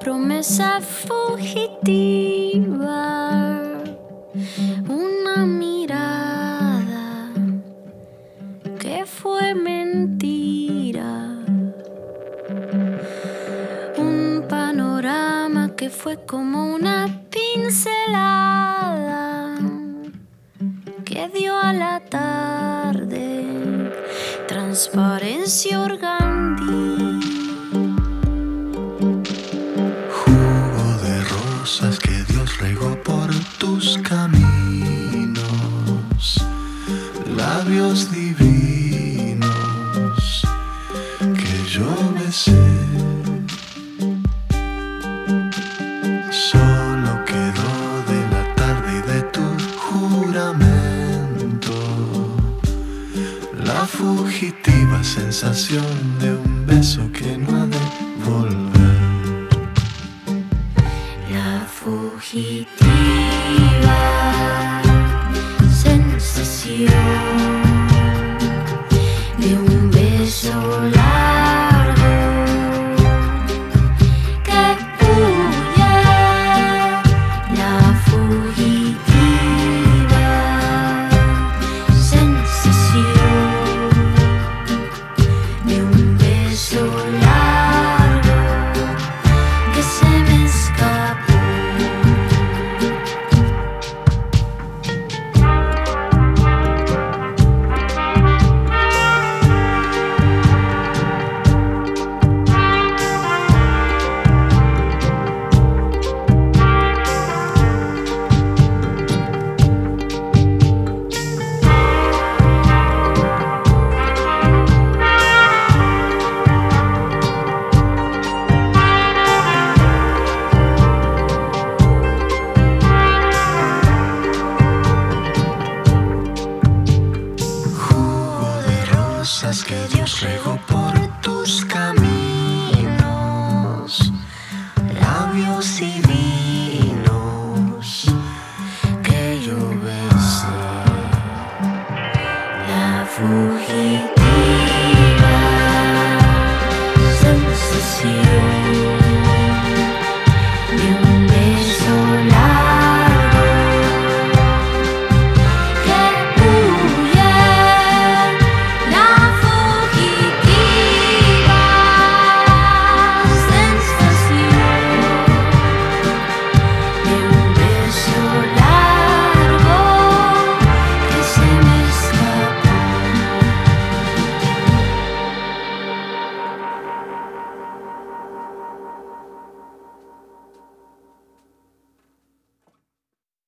promesa fugitiva, una mirada que fue mentira, un panorama que fue como una pincelada que dio a la tarde transparencia organdí. Jugo de rosas que Dios regó por tus caminos, labios divinos que yo besé. Solo quedó de la tarde y de tu juramento la fugitiva sensación de un beso que no ha de volver. La fugitiva sensación